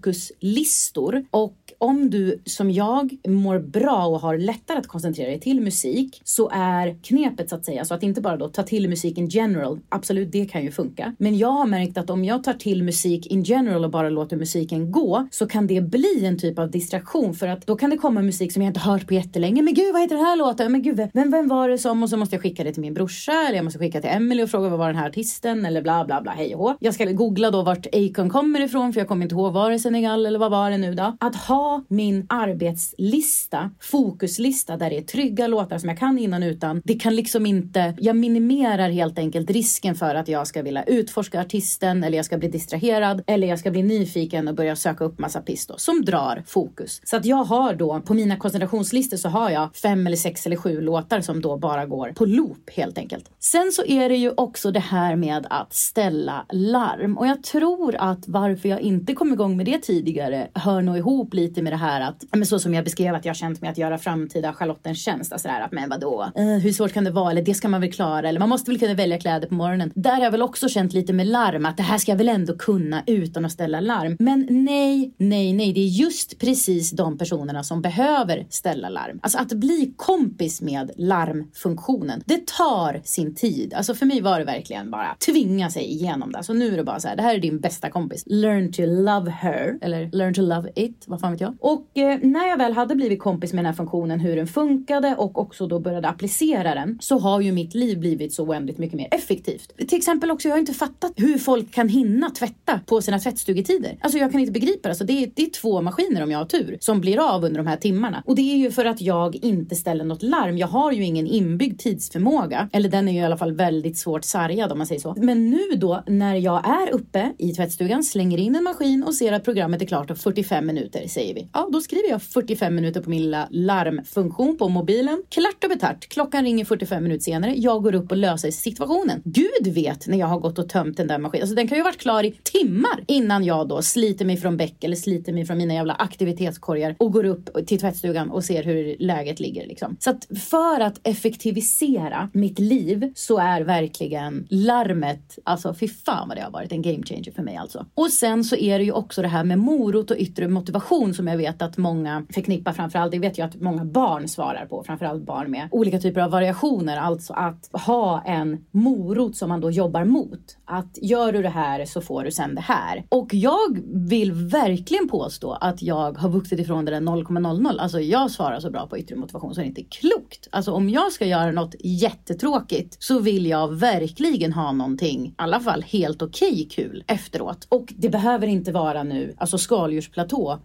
fokuslistor och om du som jag mår bra och har lättare att koncentrera dig till musik så är knepet så att säga så att inte bara då ta till musik in general, absolut det kan ju funka. Men jag har märkt att om jag tar till musik in general och bara låter musiken gå så kan det bli en typ av distraktion för att då kan det komma musik som jag inte hört på jättelänge. Men gud vad heter den här låten? Men gud vem var det som? Och så måste jag skicka det till min brorsa eller jag måste skicka till Emily och fråga vad var den här artisten eller bla bla bla hej och hå. Jag ska googla då vart Akon kommer ifrån för jag kommer inte ihåg var det Senegal eller vad var det nu då. Att ha min arbetslista, fokuslista där det är trygga låtar som jag kan innan utan. Det kan liksom inte, jag minimerar helt enkelt risken för att jag ska vilja utforska artisten eller jag ska bli distraherad eller jag ska bli nyfiken och börja söka upp massa piss då, som drar fokus. Så att jag har då, på mina koncentrationslistor så har jag 5 eller 6 eller 7 låtar som då bara går på loop helt enkelt. Sen så är det ju också det här med att ställa larm och jag tror att varför jag inte kom igång med det tidigare hör nog ihop lite med det här att, men så som jag beskrev att jag känt med att göra framtida Charlottens tjänst, alltså där att men vadå, hur svårt kan det vara eller det ska man väl klara eller man måste väl kunna välja kläder på morgonen. Där har jag väl också känt lite med larm att det här ska jag väl ändå kunna utan att ställa larm. Men nej, det är just precis de personerna som behöver ställa larm. Alltså att bli kompis med larmfunktionen, det tar sin tid. Alltså för mig var det verkligen bara tvinga sig igenom det. Så nu är det bara så här, det här är din bästa kompis. Learn to love her, eller learn to love it, vad fan vet jag. Och när jag väl hade blivit kompis med den här funktionen, hur den funkade och också då började applicera den, så har ju mitt liv blivit så oändligt mycket mer effektivt. Till exempel också, jag har inte fattat hur folk kan hinna tvätta på sina tvättstugetider. Alltså jag kan inte begripa det. Så det är 2 maskiner om jag har tur som blir av under de här timmarna. Och det är ju för att jag inte ställer något larm. Jag har ju ingen inbyggd tidsförmåga. Eller den är ju i alla fall väldigt svårt sargad om man säger så. Men nu då, när jag är uppe i tvättstugan, slänger in en maskin och ser att programmet är klart om 45 minuter, säger vi. Ja, då skriver jag 45 minuter på min lilla larmfunktion på mobilen. Klart och betart. Klockan ringer 45 minuter senare. Jag går upp och löser situationen. Gud vet när jag har gått och tömt den där maskinen. Alltså den kan ju ha varit klar i timmar innan jag då sliter mig från bäck eller sliter mig från mina jävla aktivitetskorgar och går upp till tvättstugan och ser hur läget ligger liksom. Så att för att effektivisera mitt liv så är verkligen larmet, alltså fy fan vad det har varit en game changer för mig alltså. Och sen så är det ju också det här med morot och yttre motivation som jag vet att många förknippar framförallt. Det vet jag att många barn svarar på, framförallt barn med olika typer av variationer. Alltså att ha en morot som man då jobbar mot. Att gör du det här så får du sen det här. Och jag vill verkligen påstå att jag har vuxit ifrån det där 0,00. Alltså jag svarar så bra på yttre motivation så det är inte klokt. Alltså om jag ska göra något jättetråkigt så vill jag verkligen ha någonting, i alla fall helt okej kul efteråt. Och det behöver inte vara nu, alltså skaldjursplatå på Gondor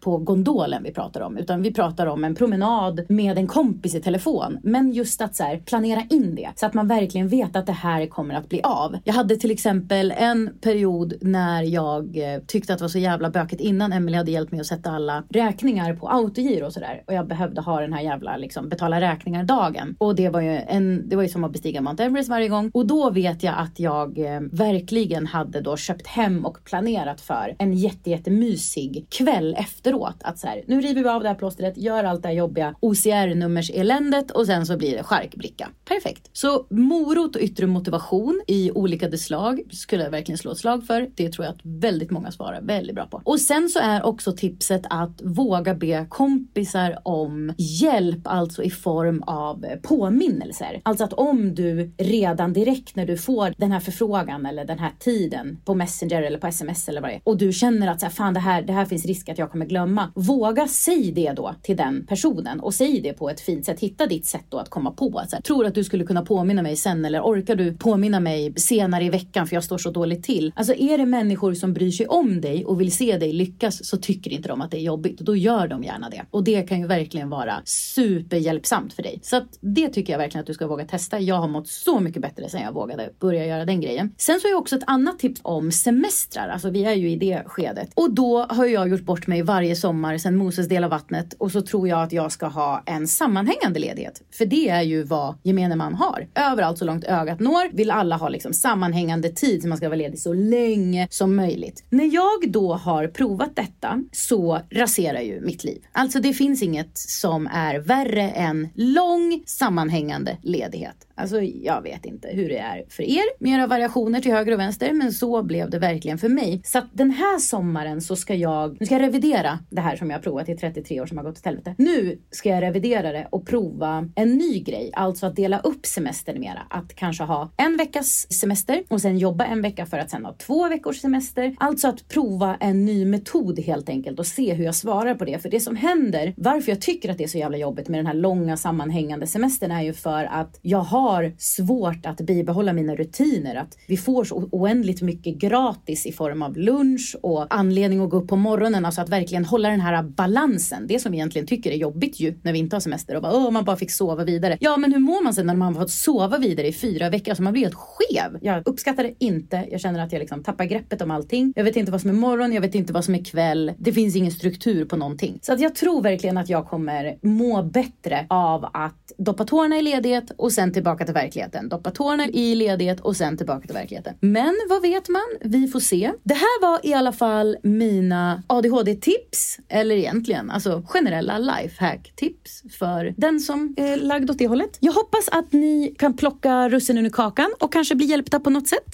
idolen vi pratar om. Utan vi pratar om en promenad med en kompis i telefon. Men just att så här, planera in det. Så att man verkligen vet att det här kommer att bli av. Jag hade till exempel en period när jag tyckte att det var så jävla bökigt innan Emily hade hjälpt mig att sätta alla räkningar på autogiro och sådär. Och jag behövde ha den här jävla liksom, betala räkningar dagen. Och det var ju som att bestiga Mount Everest varje gång. Och då vet jag att jag verkligen hade då köpt hem och planerat för en jättemysig kväll efteråt. Att så här, nu river vi av det här plåstret, gör allt det här jobbiga OCR-nummers-eländet och sen så blir det charkbricka. Perfekt. Så morot och yttre motivation i olika slag skulle jag verkligen slå ett slag för. Det tror jag att väldigt många svarar väldigt bra på. Och sen så är också tipset att våga be kompisar om hjälp, alltså i form av påminnelser. Alltså att om du redan direkt när du får den här förfrågan eller den här tiden på Messenger eller på SMS eller vad det är, och du känner att så här, fan det här finns risk att jag kommer glömma. Våga säg det då till den personen och säg det på ett fint sätt. Hitta ditt sätt då att komma på. Så här, tror att du skulle kunna påminna mig sen eller orkar du påminna mig senare i veckan för jag står så dåligt till. Alltså är det människor som bryr sig om dig och vill se dig lyckas så tycker inte de att det är jobbigt. Då gör de gärna det. Och det kan ju verkligen vara superhjälpsamt för dig. Så att det tycker jag verkligen att du ska våga testa. Jag har mått så mycket bättre sen jag vågade börja göra den grejen. Sen så är också ett annat tips om semestrar. Alltså vi är ju i det skedet. Och då har jag gjort bort mig varje sommar sen Moses del av vattnet. Och så tror jag att jag ska ha en sammanhängande ledighet. För det är ju vad gemene man har. Överallt så långt ögat når vill alla ha liksom sammanhängande tid så man ska vara ledig så länge som möjligt. När jag då har provat detta så raserar ju mitt liv. Alltså det finns inget som är värre än lång sammanhängande ledighet. Alltså jag vet inte hur det är för er. Mera variationer till höger och vänster. Men så blev det verkligen för mig. Så att den här sommaren så ska jag revidera det här som jag har provat i 33 år som har gått till helvete. Nu ska jag revidera det och prova en ny grej. Alltså att dela upp semestern mera. Att kanske ha en veckas semester och sen jobba en vecka för att sen ha 2 veckors semester. Alltså att prova en ny metod helt enkelt och se hur jag svarar på det. För det som händer, varför jag tycker att det är så jävla jobbigt med den här långa sammanhängande semestern är ju för att jag har svårt att bibehålla mina rutiner. Att vi får så oändligt mycket gratis i form av lunch och anledning att gå upp på morgonen. Alltså att verkligen hålla den här balansen. Det som vi egentligen tycker är jobbigt ju när vi inte har semester. Och bara, man bara fick sova vidare. Ja, men hur mår man sen när man har fått sova vidare i 4 veckor? Alltså man blir helt skev. Jag uppskattar det inte. Jag känner att jag liksom tappar greppet om allting. Jag vet inte vad som är morgon. Jag vet inte vad som är kväll. Det finns ingen struktur på någonting. Så att jag tror verkligen att jag kommer må bättre av att doppa tårna i ledighet och sen tillbaka till verkligheten. Doppa tårna i ledighet och sen tillbaka till verkligheten. Men vad vet man? Vi får se. Det här var i alla fall mina ADHD-tips. Eller egentligen, alltså generella lifehack-tips för den som är lagd åt det hållet. Jag hoppas att ni kan plocka russinen ur kakan och kanske bli hjälpta på något sätt.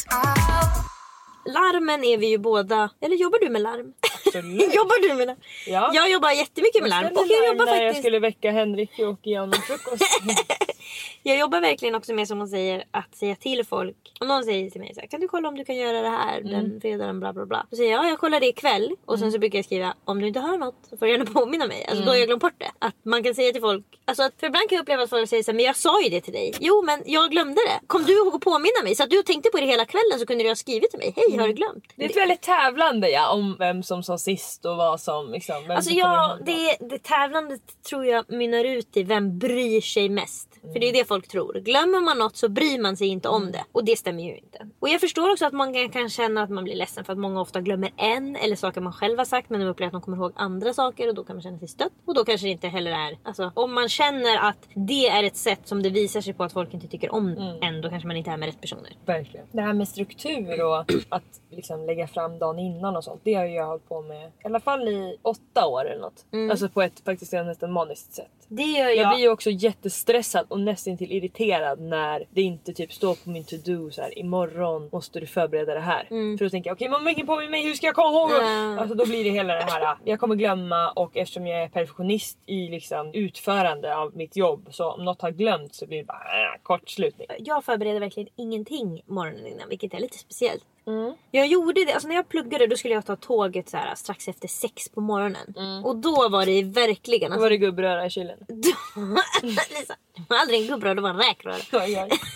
Larmen är vi ju båda. Eller jobbar du med larm? Jobbar du med larm? Ja. Jag jobbar jättemycket med larm. Och jag jobbar när faktiskt... jag skulle väcka Henrik och ge honom frukost. Jag jobbar verkligen också med, som man säger, att säga till folk. Om någon säger till mig så här, kan du kolla om du kan göra det här den fredagen, bla bla bla. Så säger jag kollar det ikväll. Och sen så brukar jag skriva, om du inte hör något så får du gärna påminna mig. Alltså då har jag glömt bort det. Att man kan säga till folk, alltså att för ibland kan jag uppleva att folk säger så här, men jag sa ju det till dig. Jo, men jag glömde det. Kom du ihåg att påminna mig? Så att du tänkte på det hela kvällen så kunde du ha skrivit till mig. Hej, har du glömt? Det är ett väldigt tävlande om vem som sa sist och vad som liksom, alltså det tävlandet tror jag mynnar ut i vem bryr sig mest. För det är det folk tror. Glömmer man något så bryr man sig inte om det. Och det stämmer ju inte. Och jag förstår också att många kan känna att man blir ledsen för att många ofta glömmer en eller saker man själv har sagt, men de upplever att de kommer ihåg andra saker och då kan man känna sig stött. Och då kanske det inte heller är, alltså om man känner att det är ett sätt som det visar sig på att folk inte tycker om en, då kanske man inte är med rätt personer. Verkligen. Det här med struktur och att liksom lägga fram dagen innan och sånt, det har jag hållit på med i alla fall i 8 år eller något. Alltså på ett faktiskt nästan maniskt sätt. Det gör jag blir ju också jättestressad och nästan till irriterad när det inte typ står på min to-do så här, imorgon måste du förbereda det här. För då tänker jag, okej, man lägger på mig, hur ska jag komma ihåg? Alltså då blir det hela det här, jag kommer glömma, och eftersom jag är perfektionist i liksom utförande av mitt jobb, så om något har glömt så blir det bara kortslutning. Jag förbereder verkligen ingenting morgonen innan, vilket är lite speciellt. Jag gjorde det, alltså när jag pluggade då skulle jag ta tåget så här, strax efter 6 på morgonen. Och då var det verkligen alltså, var det gubbröra i kylen? Lisa, det var aldrig en gubbröra, det var en räkröra.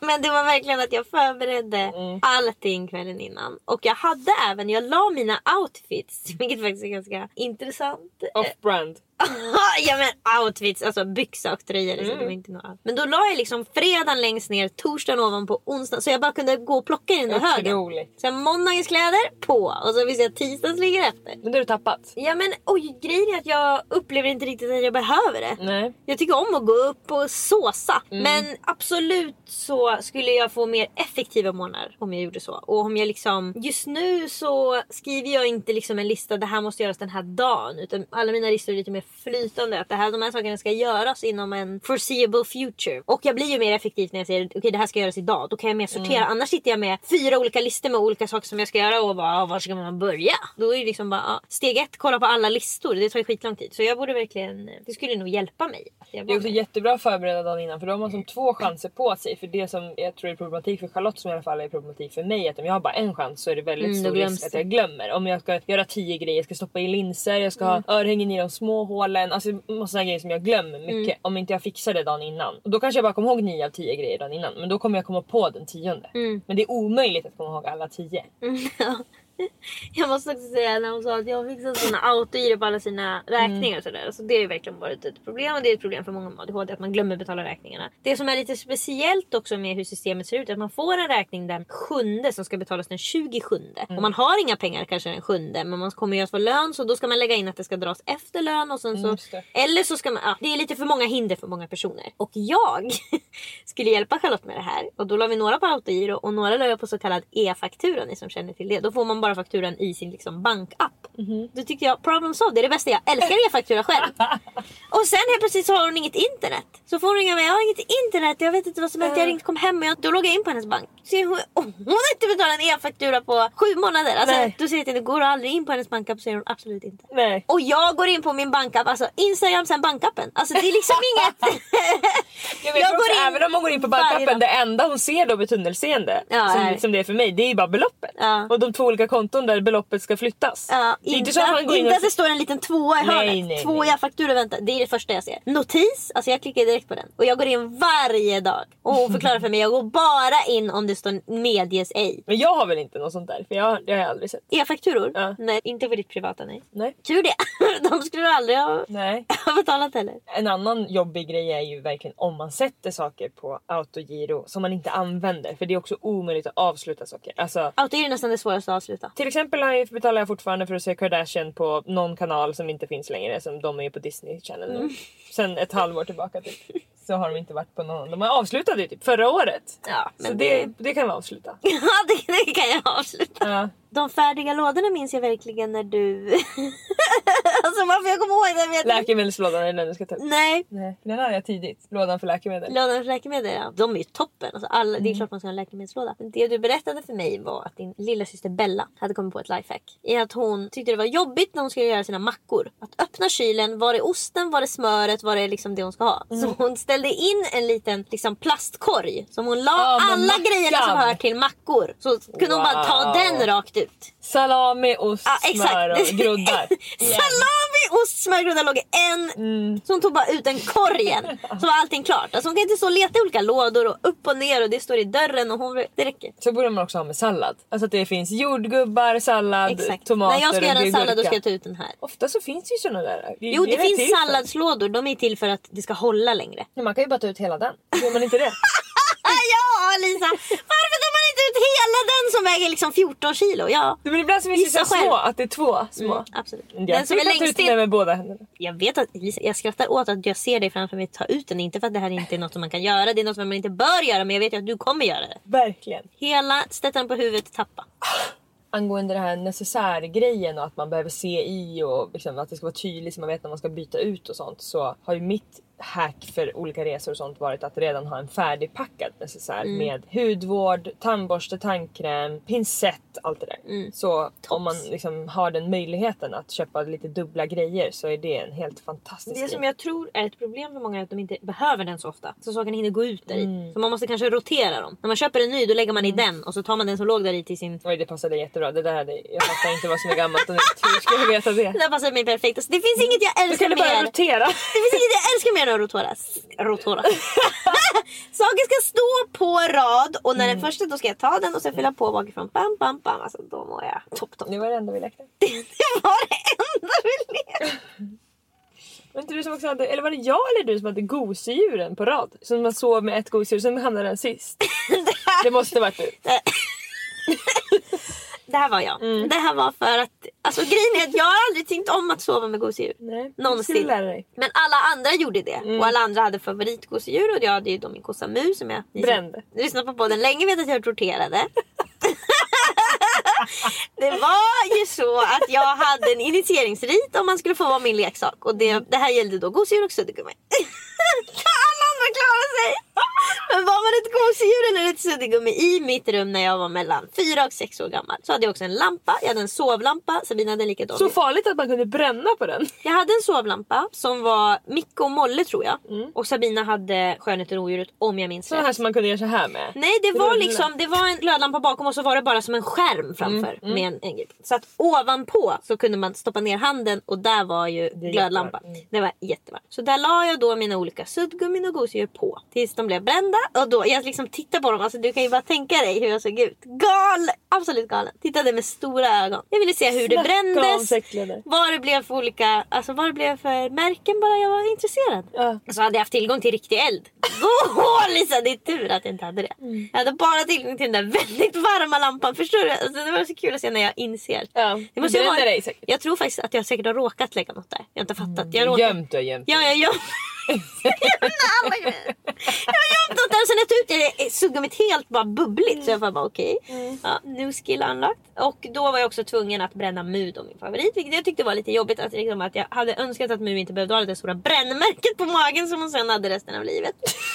Men det var verkligen att jag förberedde allting kvällen innan. Och jag la mina outfits, vilket faktiskt är ganska intressant. Off-brand. Ja men outfits, alltså byxa och tröjor, så det var inte några. Men då la jag liksom fredagen längst ner, torsdagen ovanpå, onsdagen, så jag bara kunde gå och plocka in det högen. Så måndagens kläder på, och så vill jag tisdagens ligger efter. Men det har du tappat. Ja men grejen är att jag upplever inte riktigt att jag behöver det. Nej. Jag tycker om att gå upp och såsa. Men absolut så skulle jag få mer effektiva månader om jag gjorde så. Och om jag liksom, just nu så skriver jag inte liksom en lista, det här måste göras den här dagen, utan alla mina listor är lite mer flytande, att de här sakerna ska göras inom en foreseeable future. Och jag blir ju mer effektiv när jag säger okej, det här ska göras idag. Då kan jag mer sortera. Annars sitter jag med 4 olika listor med olika saker som jag ska göra och bara, var ska man börja? Då är det liksom bara, steg 1, kolla på alla listor. Det tar ju skitlång tid. Så jag borde verkligen, det skulle nog hjälpa mig. Det är också jättebra att förbereda dagen innan, för då har man som 2 chanser på sig. För det som jag tror är problematik för Charlotte, som i alla fall är problematik för mig, att om jag har bara en chans så är det väldigt stor risk att jag glömmer. Om jag ska göra 10 grejer, jag ska stoppa i linser, jag ska ha örhängen i de små hålen, alltså massa grejer som jag glömmer mycket om inte jag fixar det dagen innan. Och då kanske jag bara kommer ihåg 9 av 10 grejer dagen innan, men då kommer jag komma på den 10:e. Men det är omöjligt att komma ihåg alla 10. Jag måste också säga, när hon sa att jag fixade såna autogiro på alla sina räkningar och sådär. Alltså det är verkligen varit ett problem, och det är ett problem för många med ADHD att man glömmer betala räkningarna. Det som är lite speciellt också med hur systemet ser ut är att man får en räkning den 7:e som ska betalas den 27:e. Och man har inga pengar kanske den 7:e, men man kommer ju att få lön, så då ska man lägga in att det ska dras efter lön och sen så, eller så ska man, det är lite för många hinder för många personer. Och jag skulle hjälpa Charlotte med det här, och då la vi några på autogiro och några la jag på så kallad e-faktura, ni som känner till det. Då får man bara fakturan i sin liksom bankapp. Då tyckte jag, problem solved, det är det bästa. Jag älskar e-faktura själv. Och sen helt plötsligt så har hon inget internet. Så får hon ringa mig, jag har inget internet, jag vet inte vad som helst. Jag ringde, kom hem och då loggar jag in på hennes bank. Så hon har inte betalat en e-faktura på 7 månader. Alltså, då säger jag att det går aldrig in på hennes bankapp, säger hon absolut inte. Nej. Och jag går in på min bankapp, alltså Instagram sen bankappen. Alltså det är liksom inget. jag går in, även om man går in på bankappen, det enda hon ser då med tunnelseende, som det är för mig, det är bara beloppet. Och de 2 olika konton där beloppet ska flyttas. Det är inte så att man går in att det står en liten 2 i hörnet. 2 e-faktura, vänta. Det är det första jag ser. Notis, alltså jag klickar direkt på den. Och jag går in varje dag. Och hon förklarar för mig, jag går bara in om det står medges ej. Men jag har väl inte något sånt där, för det har jag aldrig sett. E-fakturor? Ja. Nej, inte för ditt privata, nej. Tur det. De skulle du aldrig ha betalat heller. En annan jobbig grej är ju verkligen om man sätter saker på autogiro som man inte använder. För det är också omöjligt att avsluta saker. Alltså, autogiro är nästan det svåraste att avsluta. Till exempel betalar jag fortfarande för att se Kardashian på någon kanal som inte finns längre. Som de är ju på Disney Channel nu. Sen ett halvår tillbaka typ. Så har de inte varit på någon. De har avslutat det typ förra året. Ja, men så det kan vi avsluta. Ja, det kan jag avsluta. Ja. De färdiga lådorna minns jag verkligen när du... alltså varför jag kommer ihåg det. Läkemedelslådan är den du ska ta upp. Nej. Den hade jag tidigt. Lådan för läkemedel. Lådan för läkemedel, ja. De är ju toppen. Alltså det är klart man ska ha en läkemedelslåda. Men det du berättade för mig var att din lilla syster Bella hade kommit på ett lifehack. I att hon tyckte det var jobbigt när hon skulle göra sina mackor. Att öppna kylen, var det osten, var det smöret, var det liksom det hon ska ha. Så hon ställde in en liten liksom plastkorg som hon la alla grejerna som hör till mackor. Så kunde hon bara ta den rakt ut. Salami, ost, smör och groddar. Salami, ost, smör och groddar låg en. Så hon tog bara ut den korgen. Så var allting klart. Alltså hon kan inte så leta i olika lådor och upp och ner och det står i dörren och det räcker. Så borde man också ha med sallad. Alltså att det finns jordgubbar, sallad, tomater. När jag ska göra en sallad då ska jag ta ut den här. Ofta så finns det ju sådana där. Det finns salladslådor. De är till för att det ska hålla längre. Men man kan ju bara ta ut hela den. Gör man inte det? Ja, Lisa. Varför tar man inte ut hela den som väger liksom 14 kilo? Ja. Men ibland så finns det så små att det är 2 små. Absolut. Den som är längst in med båda händerna. Jag vet att Lisa, jag skrattar åt att jag ser dig framför mig ta ut den. Inte för att det här inte är något som man kan göra. Det är något som man inte bör göra. Men jag vet ju att du kommer göra det. Verkligen. Hela, sätta den på huvudet, tappa. Angående det här necessärgrejen och att man behöver se i och liksom att det ska vara tydligt så man vet när man ska byta ut och sånt, så har ju mitt hack för olika resor och sånt varit att redan ha en färdigpackad necessär med hudvård, tandborste, tandkräm, pincett, allt det där. Så om man liksom har den möjligheten att köpa lite dubbla grejer så är det en helt fantastisk grej. Som jag tror är ett problem för många är att de inte behöver den så ofta. Så sakerna hinner gå ut där i. Så man måste kanske rotera dem. När man köper en ny då lägger man i den och så tar man den som låg där i till sin... Oj, det passade jättebra. Det där jag fattar inte vad som är gammalt och nytt. Hur ska jag veta det? Det passade mig perfekt. Alltså, det finns inget jag älskar mer. Rotera. Det finns inget jag älskar mer är då rotora. Saker ska stå på rad. Och när den första, då ska jag ta den och sen fylla på bakifrån. Bam, bam, bam. Alltså då mår jag topp. Det var det enda vi lekte. Det var det enda vi lekte. Var inte du som också hade, eller var det jag eller du som hade gosedjuren på rad? Som man sov med ett gosedjur, som hamnade den sist. Det måste varit du. Det här var jag. Det här var för att, alltså grejen är att jag har aldrig tänkt om att sova med gosedjur. Nej, någonsin. Men alla andra gjorde det. Och alla andra hade favoritgosedjur. Och jag hade ju då min kossa Mu som jag brände. Lyssnade på den länge, vet att jag torterade. Det var ju så att jag hade en initieringsrit om man skulle få vara min leksak. Och det här gällde då gosedjur och suddgummi. Alla andra klarade sig. Men var man ett gosedjur eller ett suddgummi i mitt rum när jag var mellan 4 och 6 år gammal, så hade jag också en lampa. Jag hade en sovlampa. Sabina hade en likadan. Så farligt att man kunde bränna på den. Jag hade en sovlampa som var Micke och Molle, tror jag. Och Sabina hade Skönheten och odjuret, om jag minns rätt. Så här som man kunde göra så här med. Nej, det var en glödlampa bakom och så var det bara som en skärm framför med en grip. Så att ovanpå så kunde man stoppa ner handen och där var ju glödlampan. Det var jättevarmt. Så där la jag då mina olika suddgummin och gosedjur på tills de blev brända. Och då jag liksom tittade på dem, alltså du kan ju bara tänka dig hur jag såg ut. Absolut galen. Tittade med stora ögon. Jag ville se hur det brändes. Vad det blev för olika, alltså vad det blev för märken, bara jag var intresserad. Så hade jag haft tillgång till riktig eld. Lisa, det är tur att jag inte hade det. Jag hade bara tillgång till den där väldigt varma lampan. Förstår du? Alltså, det var så kul att se när jag inser. Det måste vara, dig säkert. jag tror faktiskt att jag säkert har råkat lägga något där. Jag har inte fattat. Jag har gömt. Ja, jag gömt. Jag har gömt något där och sen jag tog ut suddgummit helt bara bubbligt. Så jag var bara okej. New skill unlocked. Och då var jag också tvungen att bränna Mu, då, min favorit. Vilket jag tyckte var lite jobbigt. Att jag hade önskat att Mu inte behövde ha det stora brännmärket på magen som hon sen hade resten av livet.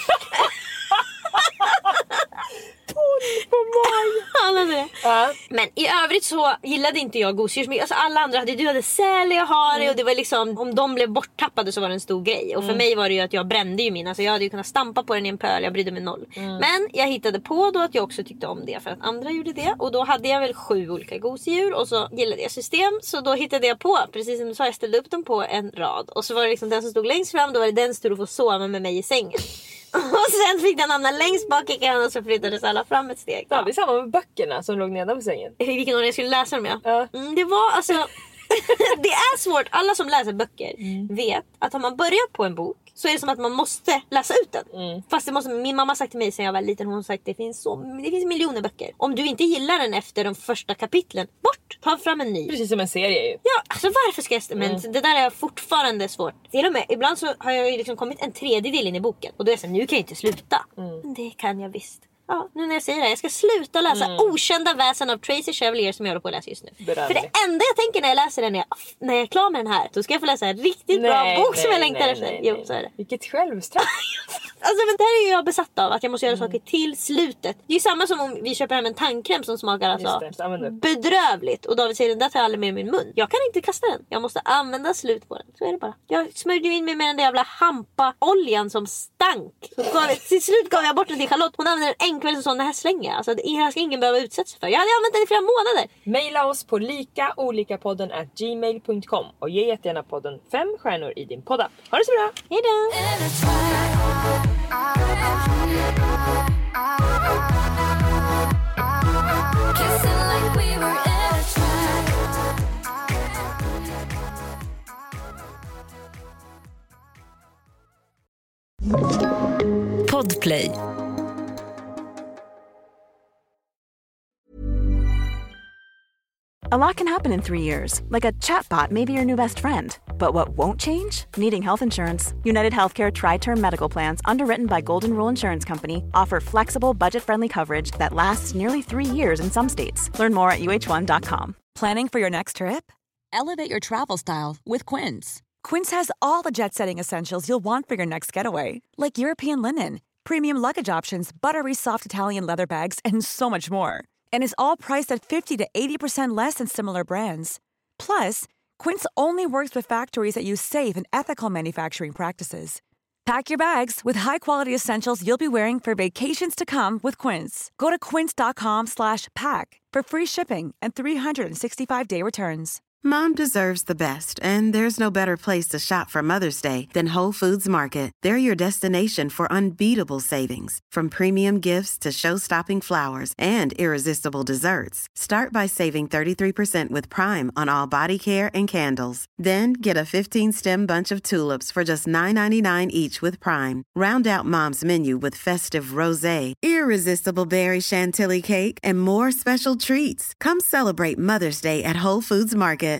På magen. Men i övrigt så gillade inte jag gosedjur så mycket. Alltså alla andra hade säl, jag har det. Och det var liksom, om de blev borttappade så var det en stor grej. Och för mig var det ju att jag brände ju mina. Alltså jag hade ju kunnat stampa på den i en pöl. Jag brydde mig noll. Men jag hittade på då att jag också tyckte om det för att andra gjorde det. Och då hade jag väl 7 olika gosedjur. Och så gillade jag system. Så då hittade jag på, precis som du sa, jag ställde upp dem på en rad. Och så var det liksom den som stod längst fram. Då var det den som stod och få sova med mig i sängen. Och sen fick den hamna längst bak i kön och så flyttades alla fram ett steg. Ja, det är samma med böckerna som låg nedanför sängen. I vilken ordning jag skulle läsa dem, ja. Det var alltså... Det är svårt. Alla som läser böcker vet att om man börjar på en bok så är det som att man måste läsa ut den. Fast det måste, min mamma sagt till mig sen jag var liten, hon har sagt det finns miljoner böcker. Om du inte gillar den efter de första kapitlen, bort, ta fram en ny. Precis som en serie ju. Ja, alltså varför ska jag... Men det där är fortfarande svårt. Till och med, ibland så har jag ju liksom kommit en tredjedel in i boken. Och då är jag så, nu kan jag inte sluta. Men det kan jag visst. Ja, nu när jag säger det, jag ska sluta läsa Okända väsen av Tracy Chevalier som jag håller på att läsa just nu. För det enda jag tänker när jag läser den är, när jag är klar med den här, då ska jag få läsa en riktigt bra bok som jag längtar efter. Jo, så är det. Vilket självstraff. Alltså men det här är ju jag besatt av, att jag måste göra saker till slutet. Det är ju samma som om vi köper hem en tandkräm som smakar alltså bedrövligt. Och David säger, den där tar jag aldrig med i min mun. Jag kan inte kasta den, jag måste använda slut på den. Så är det bara. Jag smörjde in mig med den där jävla hampa-oljan som stank. Så till slut gav jag bort den till Charlotte. Hon använde den en kväll och sa, den här slänger. Alltså det här ska ingen behöva utsättas för. Jag hade använt den i flera månader. Maila oss på likaolikapodden@gmail.com och ge jättegärna podden 5 stjärnor i din poddapp. Ha det så bra. Hejdå. Podplay. A lot can happen in 3 years, like a chatbot may be your new best friend. But what won't change? Needing health insurance. United Healthcare Tri-Term Medical Plans, underwritten by Golden Rule Insurance Company, offer flexible, budget-friendly coverage that lasts nearly 3 years in some states. Learn more at uh1.com. Planning for your next trip? Elevate your travel style with Quince. Quince has all the jet-setting essentials you'll want for your next getaway, like European linen, premium luggage options, buttery soft Italian leather bags, and so much more. And is all priced at 50 to 80% less than similar brands. Plus, Quince only works with factories that use safe and ethical manufacturing practices. Pack your bags with high-quality essentials you'll be wearing for vacations to come with Quince. Go to quince.com/pack for free shipping and 365-day returns. Mom deserves the best, and there's no better place to shop for Mother's Day than Whole Foods Market. They're your destination for unbeatable savings, from premium gifts to show-stopping flowers and irresistible desserts. Start by saving 33% with Prime on all body care and candles. Then get a 15-stem bunch of tulips for just $9.99 each with Prime. Round out Mom's menu with festive rosé, irresistible berry chantilly cake, and more special treats. Come celebrate Mother's Day at Whole Foods Market.